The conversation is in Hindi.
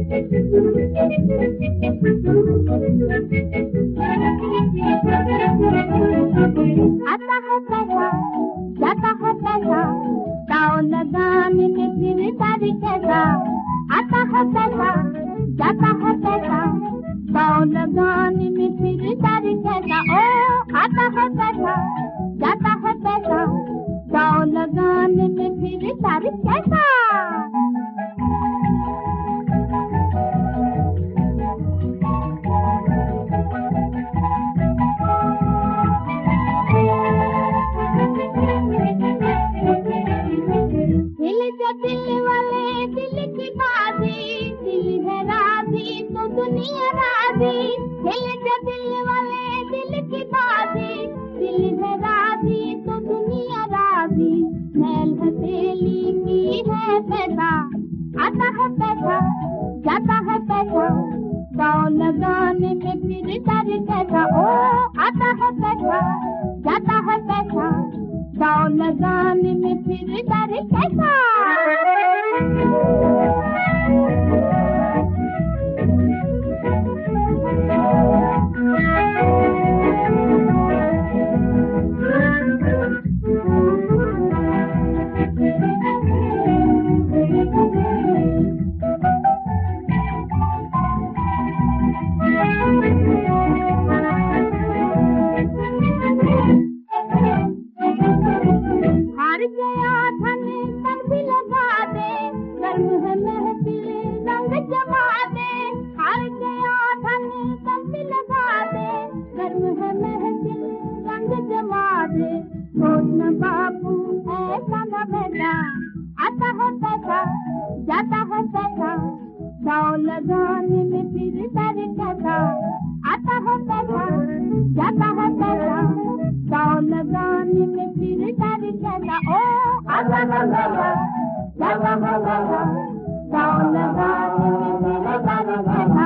आता है पैसा जाता है पैसा दाव लगाने में फिर तारी कैसा आता है पैसा जाता है पैसा दाव लगाने में फिर तारी कैसा ओ आता है पैसा जाता है पैसा दाव लगाने में फिर तारी कैसा दिल वाले दिल की बाजी दिल है राजी तो दुनिया राजी दिल जो दिल वाले दिल की बाजी दिल है राजी तो दुनिया राजी मैल हथेली की है पैसा आता है पैसा जाता है पैसा दाव लगाने में फिर तारी कैसा ओ आता है पैसा जाता है पैसा दाव लगाने में फिर तारी कैसा हार गया धन तन भी लगा दे गर्म है महफिल रंग जमा दे हार गया धन तन भी लगा दे गर्म है महफिल रंग जमा दे सोचना बाबू ऐसा न बेटा आता है पैसा जाता है पैसा दाव लगाने में फिर तारी कैसा आता है पैसा जाता है पैसा दाव लगाने में फिर तारी कैसा ओ आता है पैसा जाता है पैसा दाव लगाने में फिर तारी कैसा